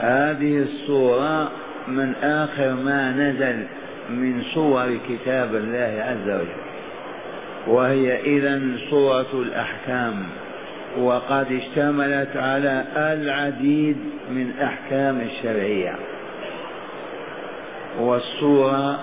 هذه السورة من آخر ما نزل من سور كتاب الله عز وجل، وهي إذن سورة الأحكام، وقد اشتملت على العديد من أحكام الشرعية. والسورة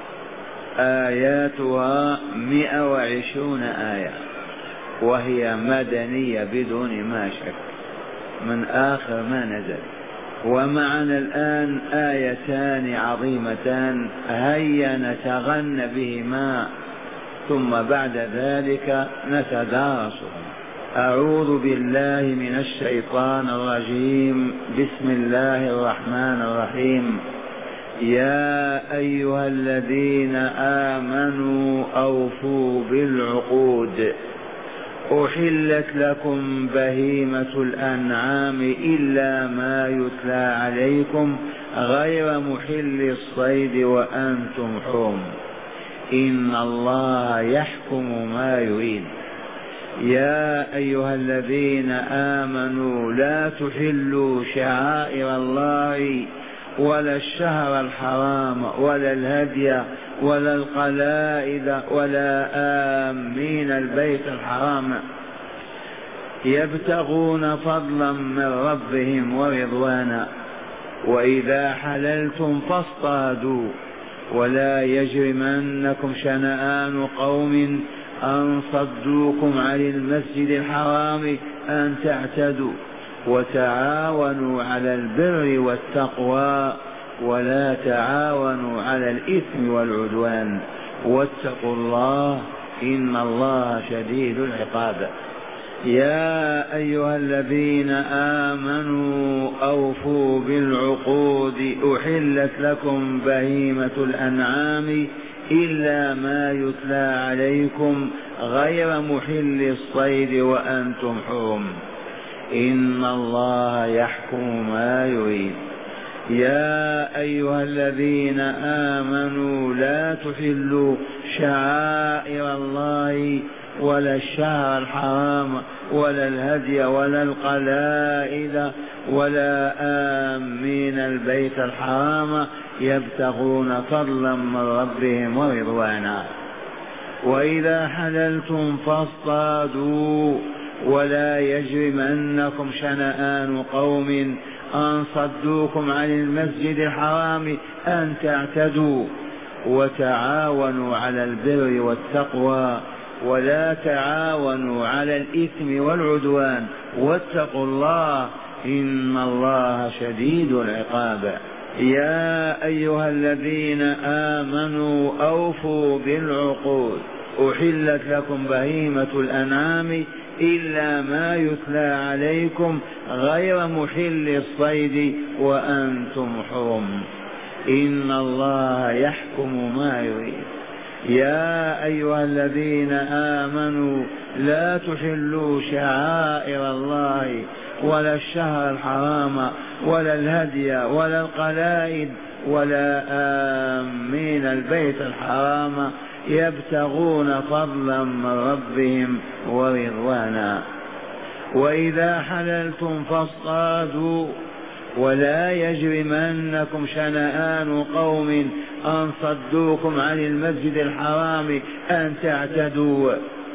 آياتها 120 آية، وهي مدنية بدون ما شك من آخر ما نزل. ومعنا الآن آيتان عظيمتان هيا نتغنى بهما ثم بعد ذلك نتدارسهما. أعوذ بالله من الشيطان الرجيم. بسم الله الرحمن الرحيم. يا أيها الذين آمنوا أوفوا بالعقود أحلت لكم بهيمة الأنعام إلا ما يتلى عليكم غير محل الصيد وأنتم حرم إن الله يحكم ما يريد. يا أيها الذين آمنوا لا تحلوا شعائر الله ولا الشهر الحرام ولا الهدي ولا القلائد ولا آمين البيت الحرام يبتغون فضلا من ربهم ورضوانا وإذا حللتم فاصطادوا ولا يجرمنكم شنآن قوم أن صدوكم عن المسجد الحرام أن تعتدوا وتعاونوا على البر والتقوى ولا تعاونوا على الإثم والعدوان واتقوا الله إن الله شديد العقاب. يا أيها الذين آمنوا أوفوا بالعقود أحلت لكم بهيمة الأنعام إلا ما يتلى عليكم غير محل الصيد وأنتم حرم إن الله يحكم ما يريد. يا أيها الذين آمنوا لا تحلوا شعائر الله ولا الشهر الحرام ولا الهدي ولا القلائد ولا آمين البيت الحرام يبتغون فضلا من ربهم ورضوانا وإذا حللتم فاصطادوا ولا يجرمنكم شنآن قوم أن صدوكم عن المسجد الحرام أن تعتدوا وتعاونوا على البر والتقوى ولا تعاونوا على الإثم والعدوان واتقوا الله إن الله شديد العقاب. يا أيها الذين آمنوا أوفوا بالعقود أحلت لكم بهيمة الأنعام إلا ما يتلى عليكم غير محل الصيد وأنتم حرم إن الله يحكم ما يريد. يا أيها الذين آمنوا لا تحلوا شعائر الله ولا الشهر الحرام ولا الهدي ولا القلائد ولا آمين البيت الحرام يبتغون فضلا من ربهم ورضوانا وإذا حللتم فاصطادوا ولا يجرمنكم شنآن قوم أن صدوكم عن المسجد الحرام أن تعتدوا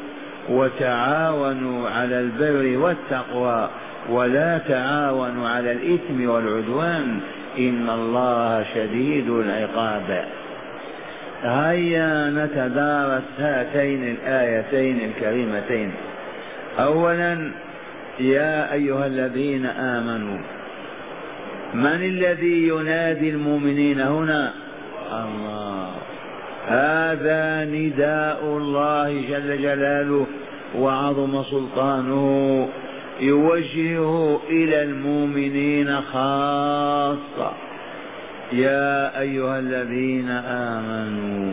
وتعاونوا على البر والتقوى ولا تعاونوا على الإثم والعدوان إن الله شديد العقاب. هيا نتدارس هاتين الآيتين الكريمتين. أولا يا أيها الذين آمنوا، من الذي ينادي المؤمنين هنا؟ الله. هذا نداء الله جل جلاله وعظم سلطانه يوجهه إلى المؤمنين خاصة. يا أيها الذين آمنوا.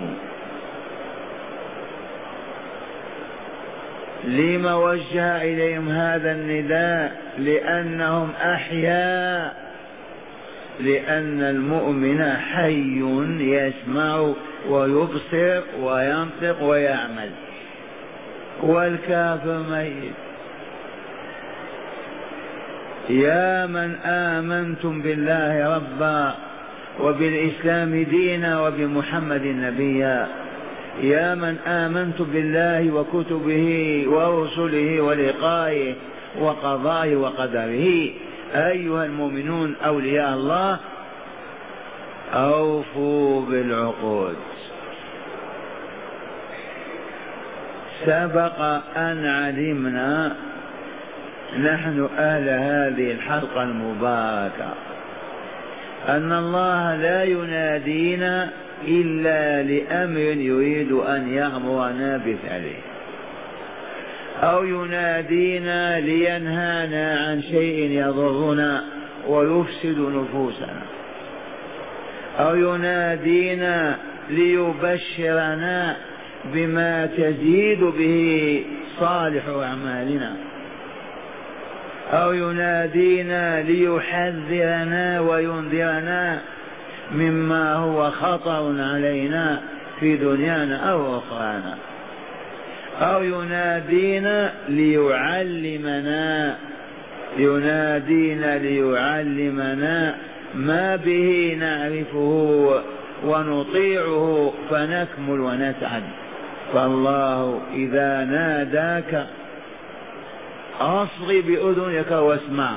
لما وجه إليهم هذا النداء؟ لأنهم أحياء، لأن المؤمن حي يسمع ويبصر وينطق ويعمل، والكافر ميت. يا من آمنتم بالله ربا وبالإسلام دينا وبمحمد نبيا، يا من آمنتم بالله وكتبه ورسله ولقائه وقضائه وقدره، أيها المؤمنون أولياء الله أوفوا بالعقود. سبق أن علمنا نحن أهل هذه الحلقة المباركة أن الله لا ينادينا إلا لأمر يريد أن يأمرنا بفعله، أو ينادينا لينهانا عن شيء يضرنا ويفسد نفوسنا، أو ينادينا ليبشرنا بما تزيد به صالح أعمالنا، أو ينادينا ليحذرنا وينذرنا مما هو خطر علينا في دنيانا أو أخرانا، أو ينادينا ليعلمنا ما به نعرفه ونطيعه فنكمل ونسعد. فالله إذا ناداك أصغ بأذنك واسمع.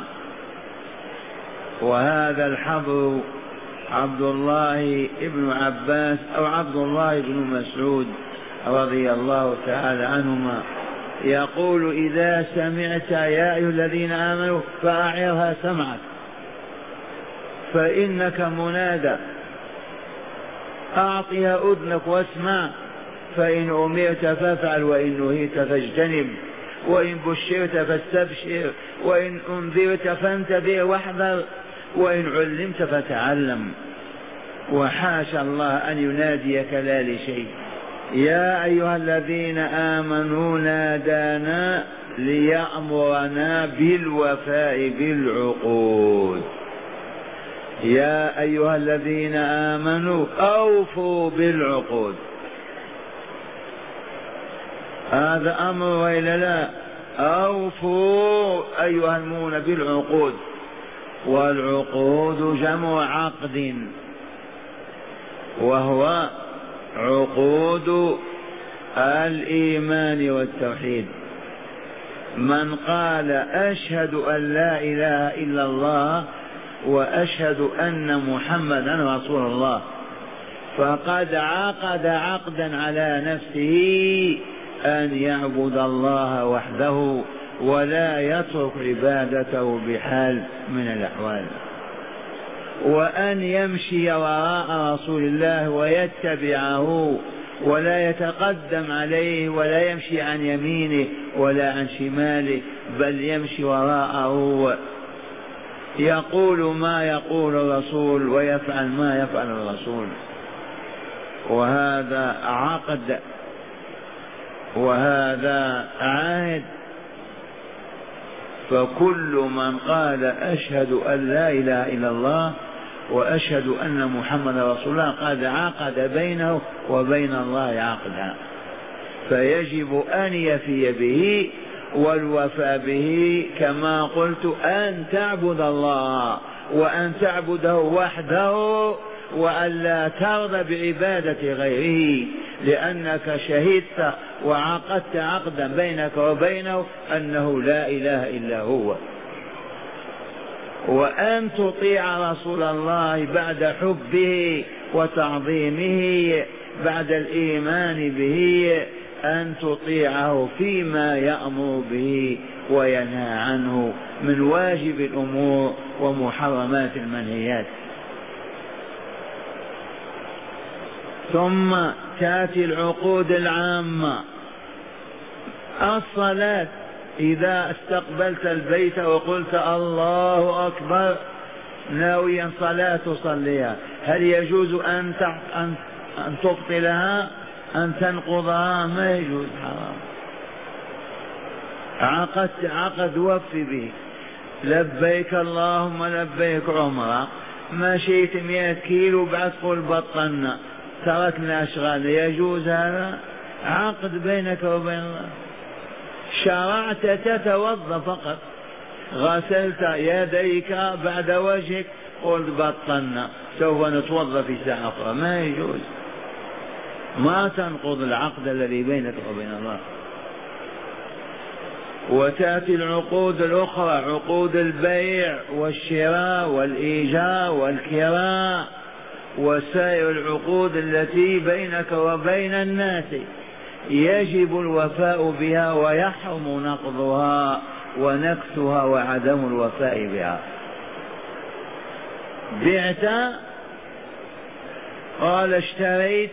وهذا الحبر عبد الله بن عباس أو عبد الله بن مسعود رضي الله تعالى عنهما يقول: إذا سمعت يا أيها الذين آمنوا فأعرها سمعك فإنك منادى، أعطها أذنك واسمع، فإن أمرت فافعل وإن نهيت فاجتنب، وإن بشرت فاستبشر، وإن أنذرت فانتبه واحذر، وإن علمت فتعلم. وحاشا الله أن يناديك لا لشيء. يا أيها الذين آمنوا نادانا ليأمرنا بالوفاء بالعقود. يا أيها الذين آمنوا أوفوا بالعقود. هذا أمر وإلا لا؟ أوفوا أيها المؤمنون بالعقود. والعقود جمع عقد، وهو عقود الإيمان والتوحيد. من قال أشهد أن لا إله إلا الله وأشهد أن محمدا رسول الله فقد عقد عقدا على نفسه أن يعبد الله وحده ولا يترك عبادته بحال من الأحوال، وأن يمشي وراء رسول الله ويتبعه ولا يتقدم عليه ولا يمشي عن يمينه ولا عن شماله، بل يمشي وراءه، يقول ما يقول الرسول ويفعل ما يفعل الرسول. وهذا عقد وهذا عهد. فكل من قال أشهد أن لا إله إلا الله وأشهد أن محمد رسول الله قد عقد بينه وبين الله عقدا، فيجب أن يفي به. والوفاء به كما قلت أن تعبد الله وأن تعبده وحده وأن لا ترضى بعبادة غيره، لأنك شهدت وعقدت عقدا بينك وبينه أنه لا إله إلا هو. وأن تطيع رسول الله بعد حبه وتعظيمه بعد الإيمان به، أن تطيعه فيما يأمر به وينهى عنه من واجب الأمور ومحرمات المنهيات. ثم تأتي العقود العامة. الصلاة، إذا استقبلت البيت وقلت الله أكبر ناويا صلاة تصليها، هل يجوز أن تبطلها أن تنقضها؟ ما يجوز، حرام. عقدت عقد وفي به. لبيك اللهم لبيك عمرة، مشيت 100 كيلو بعد قل بطلنا تركنا أشغال، يجوز هذا؟ عقد بينك وبين الله. شرعت تتوضا فقط، غسلت يديك بعد وجهك قلت بطلنا سوف نتوضا في ساعة أخرى، ما يجوز، ما تنقض العقد الذي بينك وبين الله. وتأتي العقود الأخرى، عقود البيع والشراء والإيجار والكراء وسائر العقود التي بينك وبين الناس، يجب الوفاء بها ويحرم نقضها ونكثها وعدم الوفاء بها. بعت، قال اشتريت،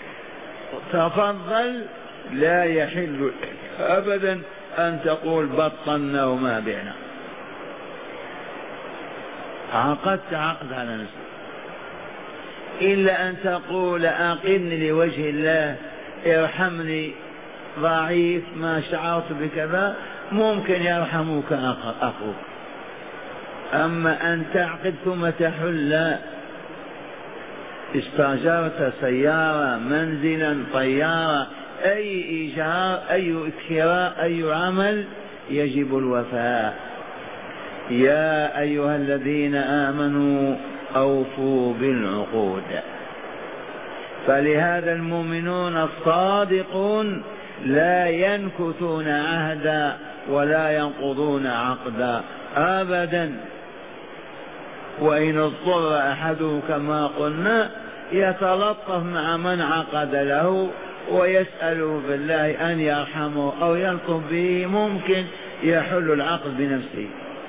تفضل، لا يحل أبدا أن تقول بطلنا وما بعنا، عقدت عقد على نفسك، إلا أن تقول أقلني لوجه الله، ارحمني ضعيف ما شعرت بكذا، ممكن يرحمك أخوك. أما أن تعقد ثم تحل، استأجرت سيارة، منزلا، طيارة، أي إيجار، أي كراء، أي عمل، يجب الوفاء. يا أيها الذين آمنوا أوفوا بالعقود. فلهذا المؤمنون الصادقون لا ينكثون عهدا ولا ينقضون عقدا أبدا. وإن اضطر أحدهم كما قلنا يتلطف مع من عقد له ويسأله بالله أن يرحمه أو يلطف به، ممكن يحل العقد بنفسه.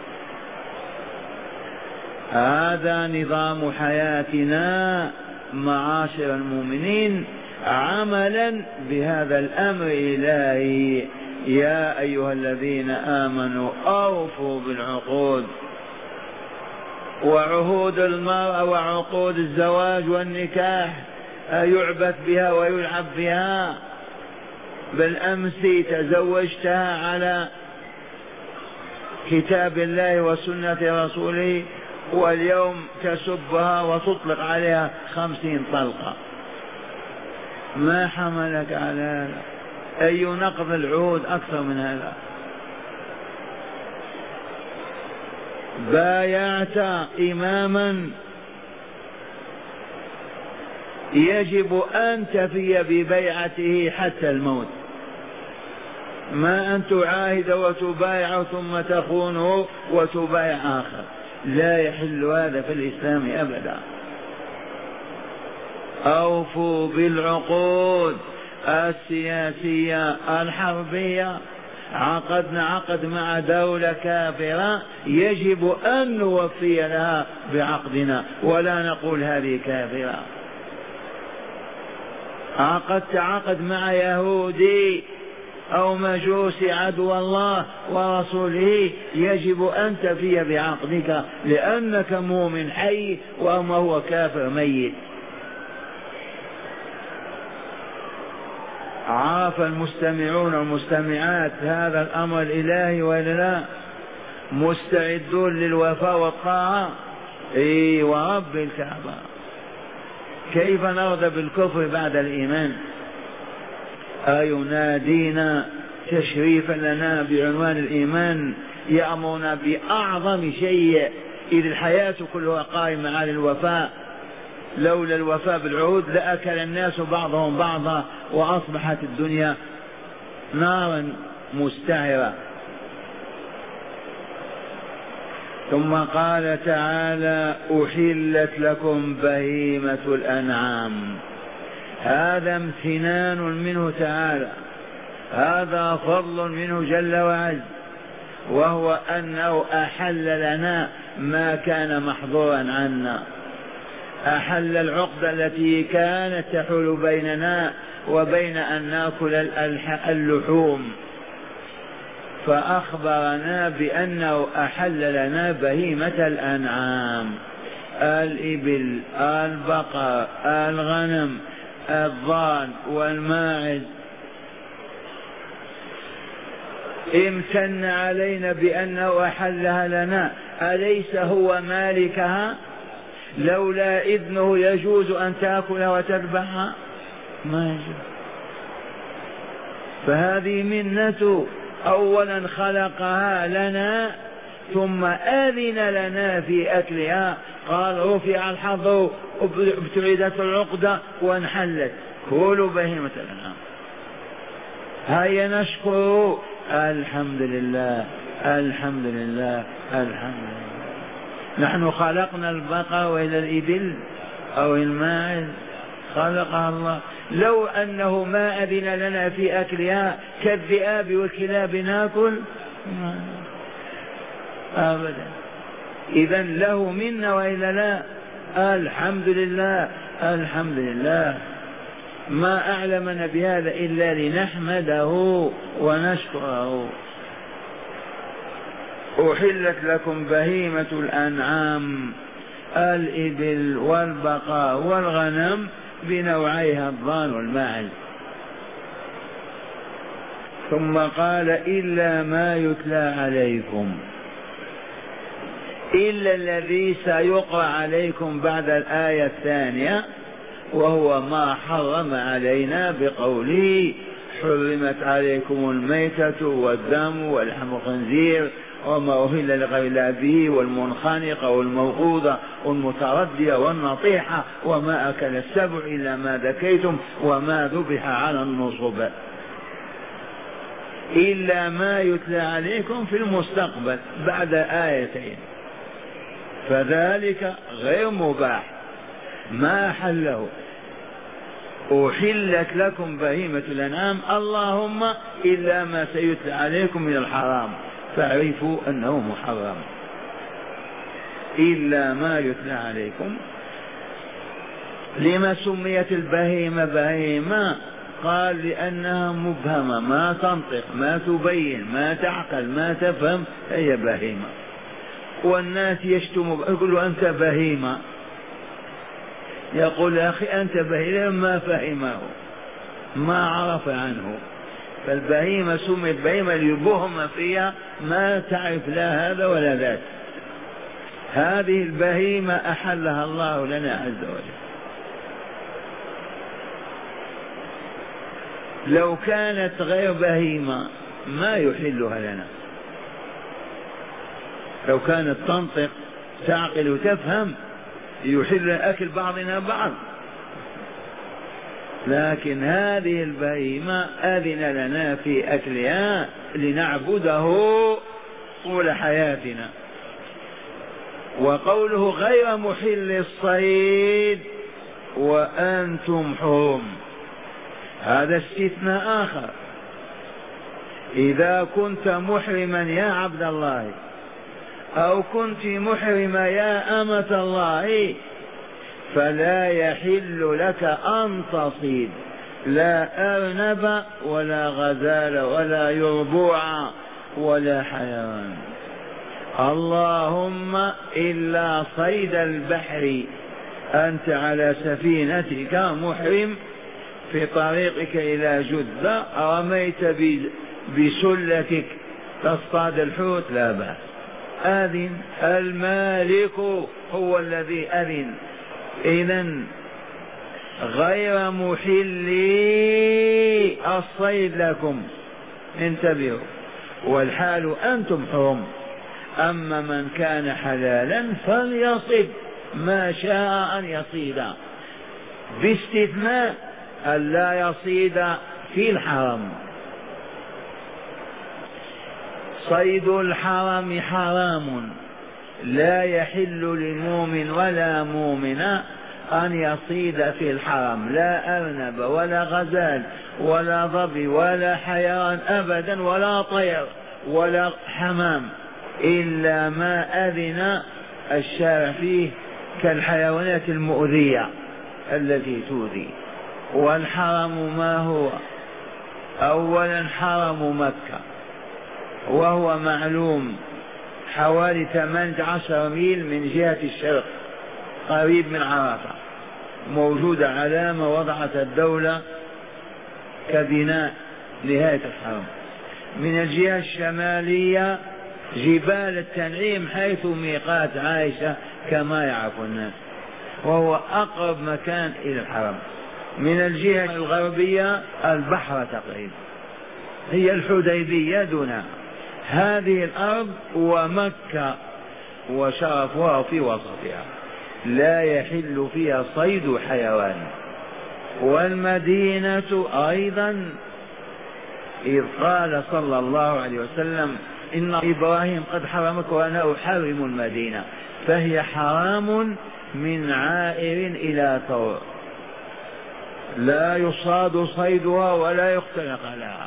هذا نظام حياتنا معاشر المؤمنين، عملا بهذا الأمر الإلهي. يا أيها الذين آمنوا أوفوا بالعقود. وعهود المرأة وعقود الزواج والنكاح يعبث بها ويلعب بها. بالأمس تزوجتها على كتاب الله وسنة رسوله، واليوم تسبها وتطلق عليها 50 طلقة. ما حملك على هذا؟ أي نقض العهود أكثر من هذا؟ بايعت إماما يجب أن تفي ببيعته حتى الموت، ما أن تعاهد وتبايع ثم تخونه وتبايع آخر، لا يحل هذا في الإسلام أبدا. أوفوا بالعقود السياسية الحربية. عقدنا عقد مع دولة كافرة، يجب أن نوفي لها بعقدنا ولا نقول هذه كافرة. عقدت عقد مع يهودي أو مجوسي عدو الله ورسوله، يجب أن تفي بعقدك لأنك مؤمن حي وما هو كافر ميت. عاف المستمعون والمستمعات هذا الأمر الإلهي ولا لا؟ مستعدون للوفاء والطاعة؟ إي ورب الكعبة. كيف نرضى بالكفر بعد الإيمان؟ أينادينا تشريفا لنا بعنوان الإيمان، يأمرنا بأعظم شيء، إذ الحياة كلها قائمة على الوفاء. لولا الوفاء بالعهود لأكل الناس بعضهم بعضا وأصبحت الدنيا نارا مستعرة. ثم قال تعالى: أحلت لكم بهيمة الأنعام. هذا امتنان منه تعالى، هذا فضل منه جل وعز، وهو أنه أحل لنا ما كان محظورا عنا. أحل العقدة التي كانت تحول بيننا وبين أن نأكل اللحوم، فأخبرنا بأنه أحل لنا بهيمة الأنعام: الإبل، البقر، الغنم، الضان والماعز. امتن علينا بأنه أحلها لنا، أليس هو مالكها؟ لولا إذنه يجوز أن تأكلها وتذبحها؟ ما يجوز. فهذه منته، أولا خلقها لنا ثم آذن لنا في أكلها، قال رفع الحظر ابتعدت العقدة وانحلت، كلوا بهيمة الأنعام. هيا نشكر، الحمد لله الحمد لله الحمد لله. نحن خلقنا البقر وإلى الإبل أو الماعز، خلقها الله. لو أنه ما أذن لنا في أكلها كالذئاب والكلاب ناكل أبدا. إذا له منا وإلا لا؟ الحمد لله الحمد لله. ما أعلمنا بهذا إلا لنحمده ونشكره. أحلت لكم بهيمة الأنعام، الإبل والبقر والغنم بنوعيها الضان والماعز. ثم قال إلا ما يتلى عليكم، إلا الذي سيقرأ عليكم بعد الآية الثانية، وهو ما حرم علينا بقوله حرمت عليكم الميتة والدم ولحم الخنزير وما أهل لغير الله به والمنخنقة والموقوذة والمتردية والنطيحة وما أكل السبع إلا ما ذكيتم وما ذبح على النصب، إلا ما يتلى عليكم في المستقبل بعد آيتين، فذلك غير مباح ما حله. أحلت لكم بهيمة الأنعام اللهم إلا ما سيتلى عليكم من الحرام، فاعرفوا أنه محرم. إلا ما يتلى عليكم. لما سميت البهيمة بهيمة؟ قال لأنها مبهمة، ما تنطق ما تبين ما تعقل ما تفهم، هي بهيمة. والناس يشتم يقولوا أنت بهيمة، يقول يا أخي أنت بهيمة، ما فهمه ما عرف عنه. فالبهيمة سميت بهيمة ليبهم فيها ما تعرف لا هذا ولا ذاك. هذه البهيمة أحلها الله لنا عز وجل. لو كانت غير بهيمة ما يحلها لنا، لو كانت تنطق تعقل وتفهم يحل أكل بعضنا بعض، لكن هذه البهيمة أذن لنا في أكلها لنعبده طول حياتنا. وقوله غير محل الصيد وأنتم حرم، هذا استثناء آخر. إذا كنت محرما يا عبد الله أو كنت محرمة يا أمة الله فلا يحل لك أن تصيد لا أرنب ولا غزال ولا يربوع ولا حيوان، اللهم إلا صيد البحر. أنت على سفينتك محرم في طريقك إلى جدة رميت بسلتك تصطاد الحوت لا بأس، أذن المالك هو الذي أذن. إذن غير محلي الصيد لكم، انتبهوا، والحال أنتم حرم. أما من كان حلالا فليصد ما شاء أن يصيد، باستثناء أن لا يصيد في الحرم. صيد الحرم حرام، لا يحل للمؤمن ولا مؤمنة أن يصيد في الحرم لا أرنب ولا غزال ولا ظبي ولا حيوان أبدا ولا طير ولا حمام، إلا ما أذن الشارع فيه كالحيوانات المؤذية التي تؤذي. والحرم ما هو؟ أولا حرم مكة، وهو معلوم حوالي 18 ميل من جهة الشرق قريب من عرفة، موجودة علامة وضعت الدولة كبناء نهاية الحرم. من الجهة الشمالية جبال التنعيم حيث ميقات عائشة كما يعرف الناس، وهو أقرب مكان إلى الحرم. من الجهة الغربية البحر تقريبا، هي الحديبية دونها. هذه الأرض ومكة وشرفها في وسطها لا يحل فيها صيد حيوان. والمدينة أيضا إذ قال صلى الله عليه وسلم إن إبراهيم قد حرمك وأنا أحرم المدينة، فهي حرام من عائر إلى ثور، لا يصاد صيدها ولا يختلق لها.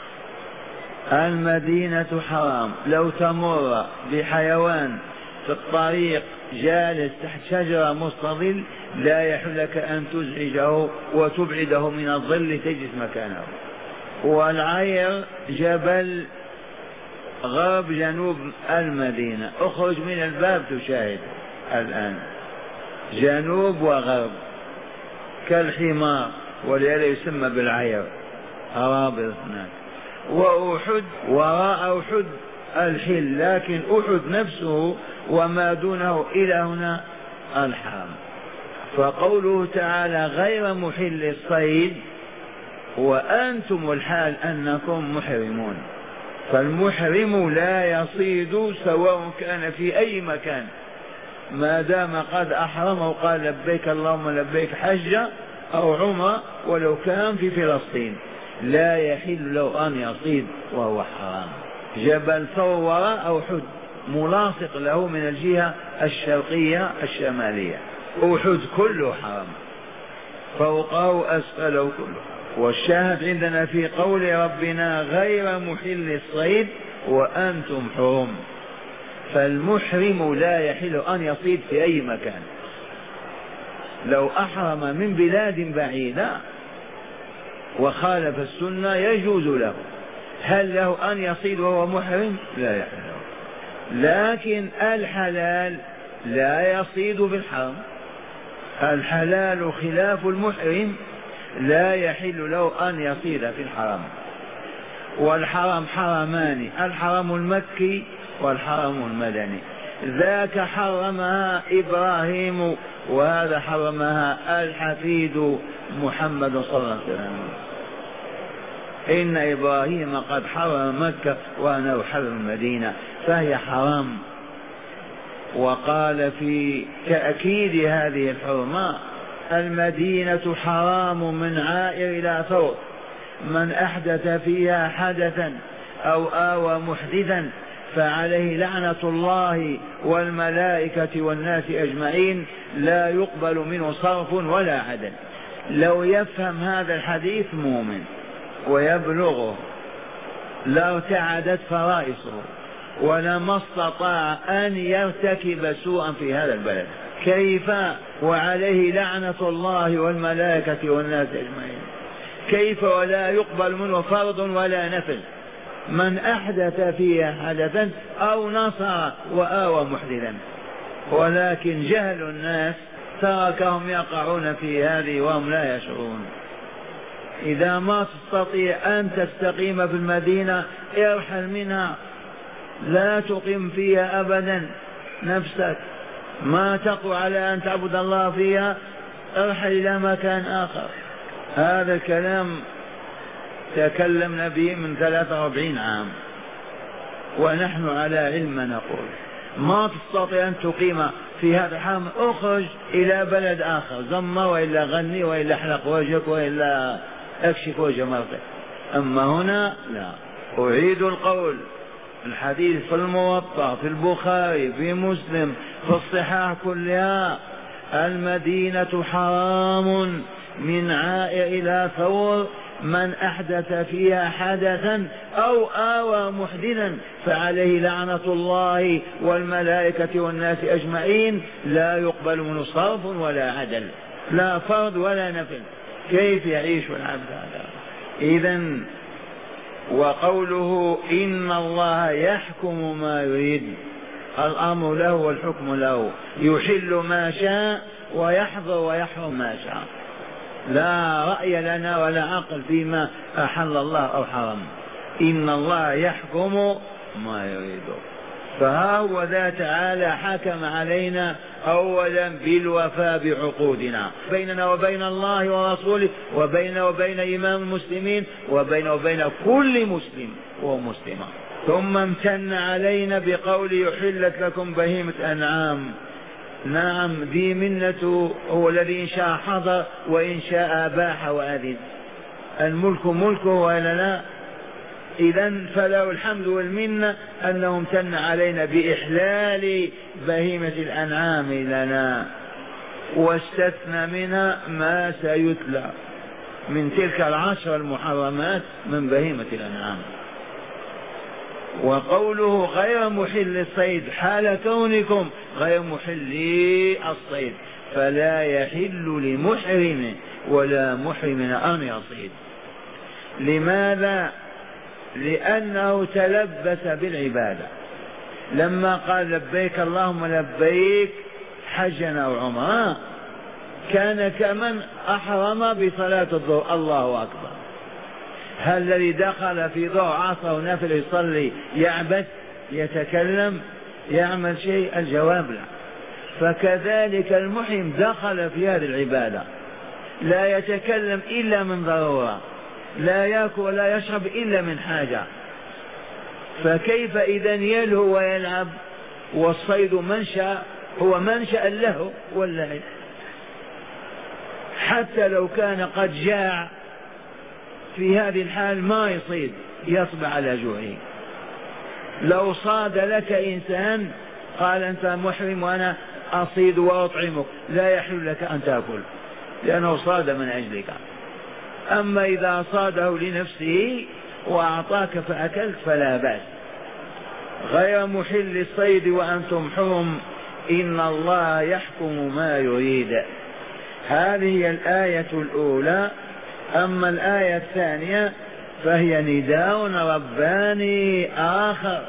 المدينة حرام. لو تمر بحيوان في الطريق جالس تحت شجرة مستظل لا يحل لك أن تزعجه وتبعده من الظل تجلس مكانه. والعير جبل غرب جنوب المدينة، اخرج من الباب تشاهد الآن جنوب وغرب كالحمار، ولهذا يسمى بالعير رابط هناك. وأحد وراء أحد الحل، لكن أحد نفسه وما دونه إلى هنا الحرم. فقوله تعالى غير محل الصيد وأنتم الحال أنكم محرمون. فالمحرم لا يصيد سواء كان في أي مكان ما دام قد أحرم وقال لبيك اللهم لبيك حجة أو عمرة، ولو كان في فلسطين لا يحل له أن يصيد وهو حرام. جبل ثور وراء أحد ملاصق له من الجهة الشرقية الشمالية، أحد كله حرام، فوقه أسفله كله. والشاهد عندنا في قول ربنا غير محل الصيد وأنتم حرم. فالمحرم لا يحل أن يصيد في أي مكان، لو أحرم من بلاد بعيدة وخالف السنة يجوز له. هل له أن يصيد وهو محرم؟ لا يحل له. لكن الحلال لا يصيد في الحرم. الحلال خلاف المحرم لا يحل له أن يصيد في الحرم. والحرم حرمان، الحرم المكي والحرم المدني، ذاك حرمها إبراهيم وهذا حرمها الحفيد محمد صلى الله عليه وسلم. إن إبراهيم قد حرم مكة وأنا أحرم المدينة، فهي حرام. وقال في تأكيد هذه الحرمة المدينة حرام من عائر إلى ثور، من أحدث فيها حدثا أو آوى محدثا فعليه لعنة الله والملائكة والناس أجمعين لا يقبل منه صرف ولا عدل. لو يفهم هذا الحديث مؤمن ويبلغه لارتعدت فرائصه ولما استطاع أن يرتكب سوءا في هذا البلد. كيف وعليه لعنة الله والملائكة والناس أجمعين؟ كيف ولا يقبل منه فرض ولا نفل؟ من أحدث فيها حدثا أو نصر وآوى محدثا. ولكن جهل الناس تركهم يقعون في هذه وهم لا يشعرون. إذا ما تستطيع أن تستقيم في المدينة ارحل منها، لا تقيم فيها أبدا نفسك، ما تقوى على أن تعبد الله فيها، ارحل إلى مكان آخر. هذا الكلام تكلمنا به من 43 عام ونحن على علم نقول. ما تستطيع أن تقيم في هذا الحرم، اخرج إلى بلد آخر، زمر وإلا غني وإلا احلق وجهك وإلا اكشف وجه مرتك. أما هنا لا. أعيد القول، الحديث في الموطأ في البخاري في مسلم في الصحاح كلها، المدينة حرام من عائر إلى ثور، من أحدث فيها حدثا أو آوى محدثا فعليه لعنة الله والملائكة والناس أجمعين لا يقبل منه صرف ولا عدل، لا فرض ولا نفل. كيف يعيش العبد هذا؟ إذن وقوله إن الله يحكم ما يريد، الأمر له والحكم له، يحل ما شاء ويحظر ويحرم ما شاء، لا رأي لنا ولا عقل فيما أحل الله أو حرم. إن الله يحكم ما يريد. فها هو ذا تعالى حكم علينا أولا بالوفاء بعقودنا بيننا وبين الله ورسوله وبين إمام المسلمين وبين كل مسلم ومسلمة. ثم امتن علينا بقول يحلت لكم بهيمة أنعام. نعم، ذي منته هو الذي إن شاء حضر وإن شاء أباح وأذن، الملك ملكه ولا لا؟ إذن فله الحمد والمنة أنه امتن علينا بإحلال بهيمة الأنعام لنا، واستثنى منها ما سيتلى من تلك 10 المحرمات من بهيمة الأنعام. وقوله غير محل الصيد حال كونكم غير محلي الصيد، فلا يحل لمحرم ولا محرم أن يصيد. لماذا؟ لأنه تلبس بالعبادة، لما قال لبيك اللهم لبيك حجا أو عمرا كان كمن أحرم بصلاة الظهر الله أكبر. هل الذي دخل في ظهر عصر ونفل يصلي يعبث يتكلم يعمل شيء؟ الجواب لا. فكذلك المحرم دخل في هذه العبادة، لا يتكلم إلا من ضرورة، لا يأكل ولا يشرب إلا من حاجة، فكيف إذا يلهو ويلعب؟ والصيد منشأ هو منشأ له واللعب، حتى لو كان قد جاع في هذه الحال ما يصيد، يصبر على جوعه. لو صاد لك إنسان قال أنت محرم وأنا أصيد وأطعمك، لا يحل لك أن تأكل لأنه صاد من أجلك. أما إذا صاده لنفسه وأعطاك فأكلت فلا بأس. غير محل الصيد وأنتم حرم إن الله يحكم ما يريد. هذه هي الآية الأولى. أما الآية الثانية فهي نداء رباني آخر: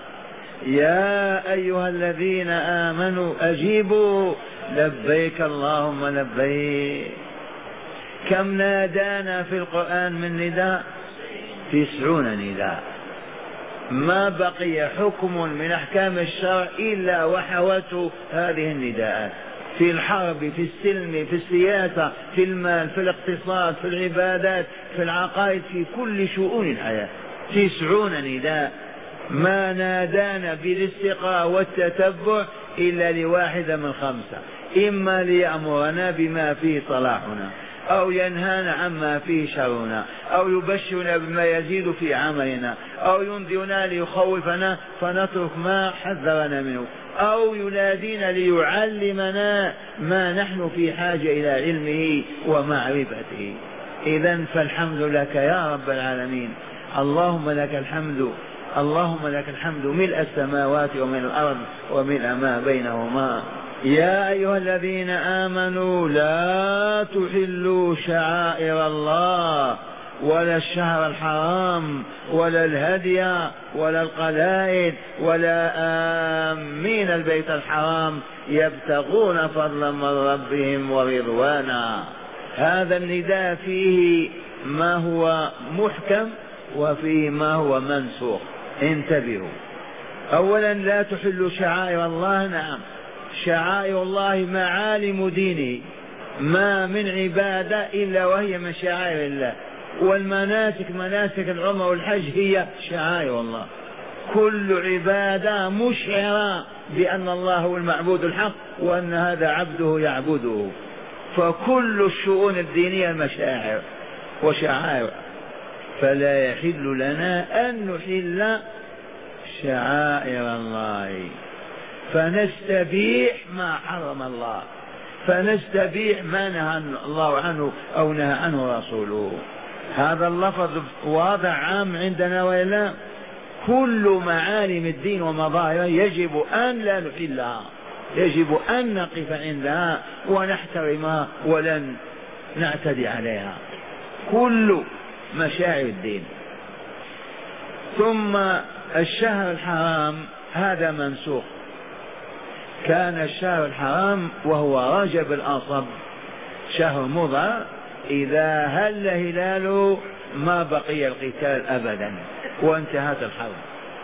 يا أيها الذين آمنوا أجيبوا لبيك اللهم لبيك. كم نادانا في القرآن من نداء؟ 90 نداء. ما بقي حكم من أحكام الشرع إلا وحوته هذه النداءات، في الحرب، في السلم، في السياسة، في المال، في الاقتصاد، في العبادات، في العقائد، في كل شؤون الحياة. 90 نداء. ما نادانا بالاستقراء والتتبع إلا لواحدة من 5: إما ليأمرنا بما فيه صلاحنا، أو ينهانا عما فيه شرنا، أو يبشرنا بما يزيد في عملنا، أو ينذرنا ليخوفنا فنترك ما حذرنا منه، أو ينادينا ليعلمنا ما نحن في حاجة إلى علمه ومعرفته. إذن فالحمد لك يا رب العالمين. اللهم لك الحمد، اللهم لك الحمد ملء السماوات وملء الأرض وملء ما بينهما. يا أيها الذين آمنوا لا تحلوا شعائر الله ولا الشهر الحرام ولا الهدي ولا القلائد ولا آمين البيت الحرام يبتغون فضلا من ربهم ورضوانا. هذا النداء فيه ما هو محكم وفيه ما هو منسوخ. انتبهوا. أولا لا تحلوا شعائر الله. نعم، شعائر الله معالم دينه، ما من عبادة إلا وهي من شعائر الله، والمناسك مناسك العمر والحج هي شعائر الله. كل عبادة مشعرة بأن الله هو المعبود الحق وأن هذا عبده يعبده. فكل الشؤون الدينية مشاعر وشعائر، فلا يحل لنا أن نحل شعائر الله، فنستبيح ما حرم الله، فنستبيح ما نهى الله عنه أو نهى عنه رسوله. هذا اللفظ واضح عام عندنا وإلا؟ كل معالم الدين ومظاهره يجب أن لا نحلها، يجب أن نقف عندها ونحترمها ولن نعتدي عليها، كل مشاعر الدين. ثم الشهر الحرام هذا منسوخ. كان الشهر الحرام وهو رجب الأصب شهر مضر، إذا هل هلاله ما بقي القتال أبدا وانتهت الحرب.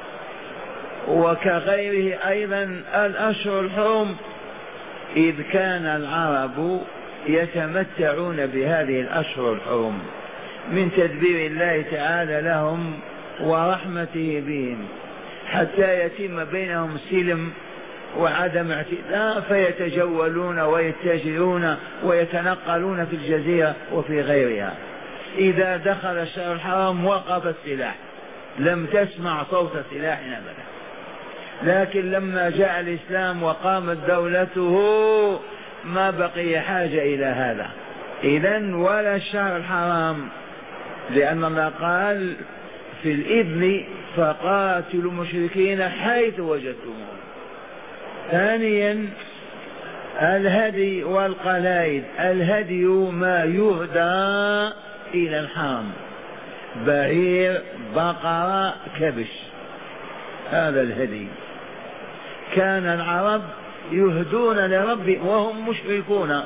وكغيره أيضا الأشهر الحرم، إذ كان العرب يتمتعون بهذه الأشهر الحرم من تدبير الله تعالى لهم ورحمته بهم، حتى يتم بينهم السلم وعدم اعتداء، فيتجولون ويتجرون ويتنقلون في الجزيرة وفي غيرها. إذا دخل الشهر الحرام وقف السلاح، لم تسمع صوت سلاح أبدا. لكن لما جاء الإسلام وقامت دولته ما بقي حاجة إلى هذا. إذن ولا الشهر الحرام، لأن الله قال في الإذن فقاتلوا المشركين حيث وجدتموهم. ثانيا الهدي والقلائد. الهدي ما يهدى إلى الحرم، بعير، بقرة، كبش، هذا الهدي. كان العرب يهدون لرب وهم مشركون،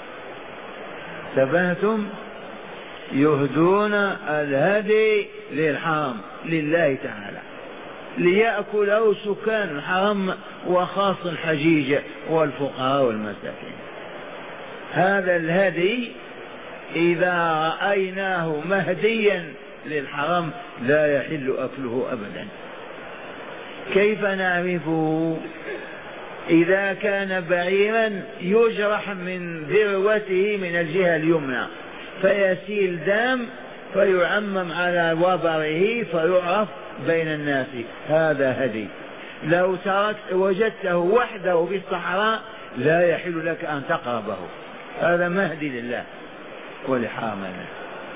تفهمتم؟ يهدون الهدي للحرم لله تعالى ليأكله سكان الحرم وخاص الحجيج والفقراء والمساكين. هذا الهدي إذا رأيناه مهديا للحرم لا يحل أكله أبدا. كيف نعرفه؟ إذا كان بعيرا يجرح من ذروته من الجهة اليمنى فيسيل دم فيعمم على وبره فيعرف بين الناس، هذا هدي. لو وجدته وحده في الصحراء لا يحل لك أن تقربه، هذا مهدي لله ولحرمنا.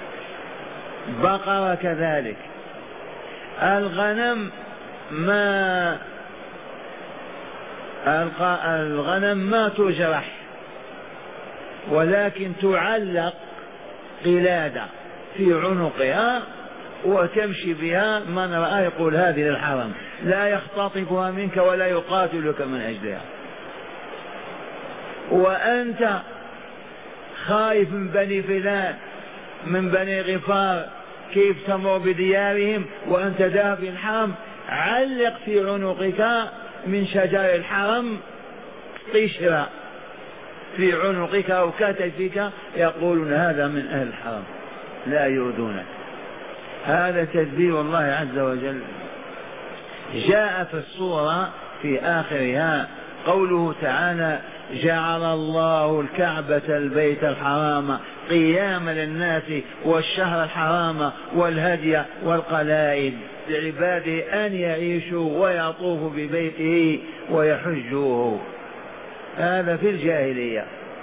بقرة كذلك. الغنم ما تجرح ولكن تعلق قلادة في عنقها وتمشي بها، من رأى يقول هذه للحرم، لا يختطفها منك ولا يقاتلك من أجلها. وأنت خايف من بني فلان من بني غفار كيف تمر بديارهم وأنت ذاهب الحرم، علق في عنقك من شجر الحرم قشرة في عنقك أو كتفك، يقولون هذا من أهل الحرم لا يؤذونك. هذا تدبير الله عز وجل. جاء في السورة في آخرها قوله تعالى: جعل الله الكعبة البيت الحرام قياما للناس والشهر الحرام والهدي والقلائد لعباده أن يعيشوا ويطوفوا ببيته ويحجوه. هذا في الجاهلية.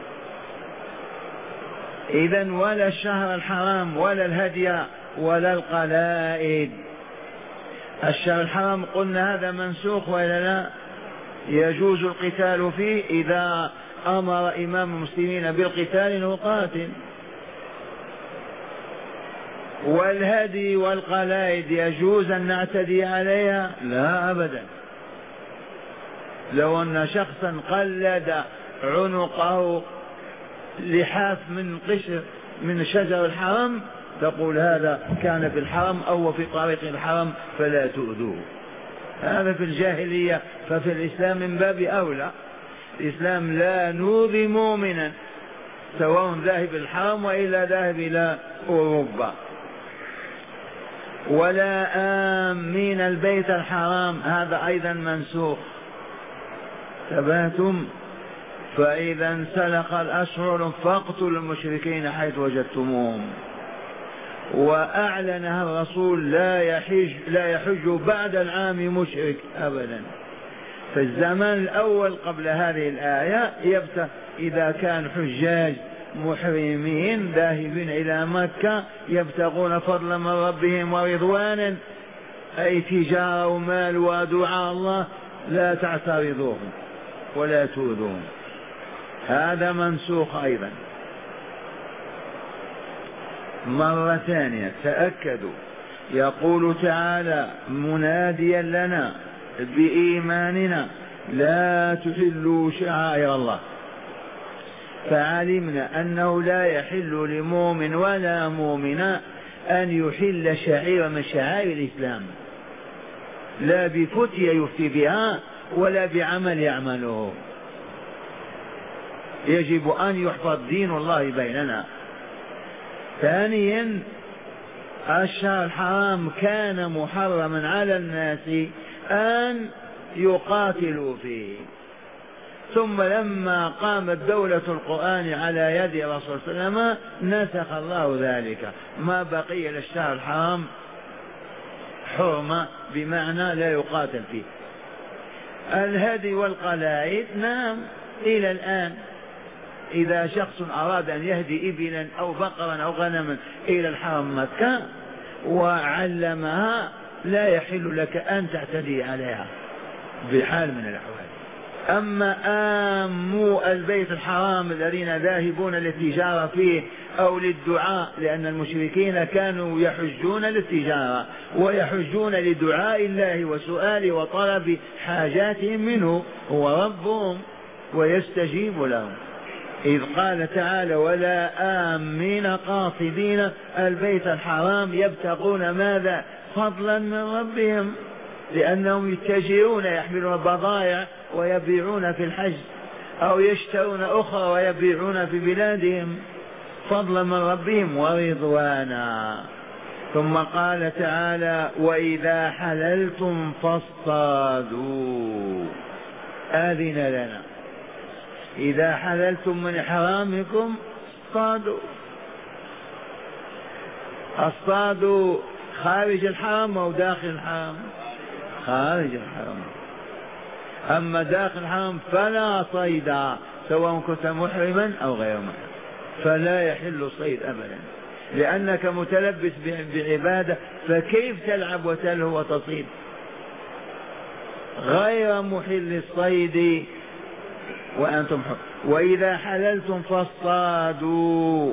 إذن ولا الشهر الحرام ولا الهدي ولا القلائد. الشهر الحرام قلنا هذا منسوخ ولا لا؟ يجوز القتال فيه إذا أمر إمام المسلمين بالقتال نقاتل. والهدي والقلائد يجوز أن نعتدي عليها؟ لا أبدا. لو أن شخصا قلد عنقه لحاف من قشر من شجر الحرم تقول هذا كان في الحرم أو في طريق الحرم فلا تؤذوه. هذا في الجاهلية، ففي الإسلام من باب أولى. الإسلام لا نؤذي مؤمنا سواء ذاهب الحرم وإلا ذاهب إلى أوروبا. ولا آمين البيت الحرام، هذا أيضا منسوخ. ثباتم. فإذا انسلخ الأشهر فاقتلوا المشركين حيث وجدتموهم. وأعلنها الرسول: لا يحج بعد العام مشرك أبدا. في الزمان الأول قبل هذه الآية إذا كان حجاج محرمين ذاهبين إلى مكة يبتغون فضلا من ربهم ورضوانا، أي تجارة ومال ودعاء الله، لا تعترضوهم ولا تؤذوهم. هذا منسوخ أيضا. مرة ثانية تأكدوا، يقول تعالى مناديا لنا بإيماننا: لا تحلوا شعائر الله. فعلمنا أنه لا يحل لمؤمن ولا مؤمنة أن يحل شعيرة من شعائر الإسلام، لا بفتية يفتي بها ولا بعمل يعمله. يجب أن يحفظ دين الله بيننا. ثانيا الشهر الحرام كان محرما على الناس أن يقاتلوا فيه. ثم لما قامت دولة القرآن على يد رسول صلى الله عليه وسلم نسخ الله ذلك، ما بقي للشهر الحرام حرمة بمعنى لا يقاتل فيه. الهدي والقلائد نعم إلى الآن، إذا شخص أراد أن يهدي إبلا أو بقرا أو غنما إلى الحرم مكة وعلمها لا يحل لك أن تعتدي عليها بحال من الأحوال. أما آموا البيت الحرام الذين ذاهبون للتجارة فيه أو للدعاء، لأن المشركين كانوا يحجون للتجارة ويحجون لدعاء الله وسؤال وطلب حاجاتهم منه هو ربهم ويستجيب لهم، إذ قال تعالى ولا آمين قاصدين البيت الحرام يبتغون ماذا؟ فضلا من ربهم، لأنهم يتجرون يحملون بضائع ويبيعون في الحج أو يشترون أخرى ويبيعون في بلادهم فضلا من ربهم ورضوانا. ثم قال تعالى وإذا حللتم فاصطادوا، آذن لنا إذا حللتم من إحرامكم اصطادوا. اصطادوا خارج الحرم أو داخل الحرم؟ خارج الحرم. أما داخل الحرم فلا صيد سواء كنت محرما أو غير محرم، فلا يحل الصيد أبدا، لأنك متلبس بعبادة، فكيف تلعب وتلهو وتصيد؟ غير محل الصيد وأنتم حر. وإذا حللتم فاصطادوا.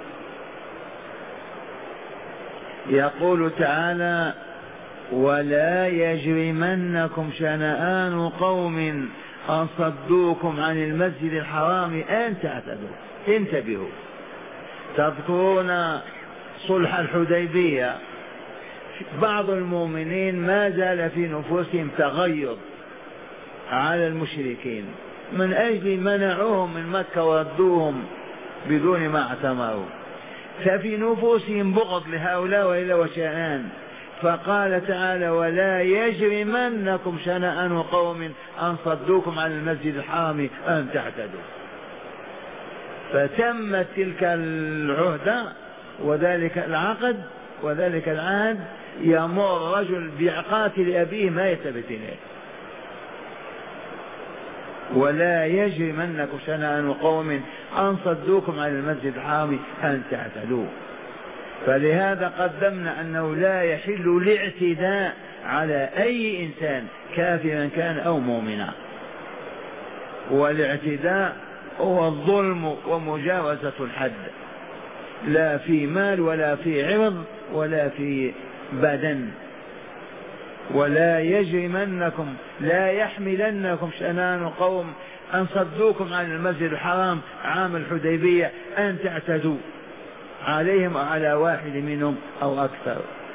يقول تعالى ولا يجرمنكم شنآن قوم أن صدوكم عن المسجد الحرام أن تعتدوا. انتبهوا، تذكرون صلح الحديبية، بعض المؤمنين ما زال في نفوسهم تغيظ على المشركين من أجل منعوهم من مكة وردوهم بدون ما اعتمروا، ففي نفوسهم بغض لهؤلاء وإلى وشأنان، فقال تعالى ولا يجرمنكم شنآن قوم أن صدوكم عن المسجد الحرام أن تعتدوا. فتمت تلك العهدة وذلك العقد وذلك العهد، يمر الرجل بقاتل أبيه ما يلتفت إليه. ولا يجرمنكم شنآن قوم أن صدوكم عن المسجد الحرام أن تعتدوا. فلهذا قدمنا أنه لا يحل الاعتداء على أي إنسان كافرا كان أو مؤمنا، والاعتداء هو الظلم ومجاوزة الحد، لا في مال ولا في عرض ولا في بدن. ولا يجرمنكم لا يحملنكم شنآن قوم أن صدوكم عن المسجد الحرام عام الحديبية أن تعتدوا عليهم أو على واحد منهم أو أكثر.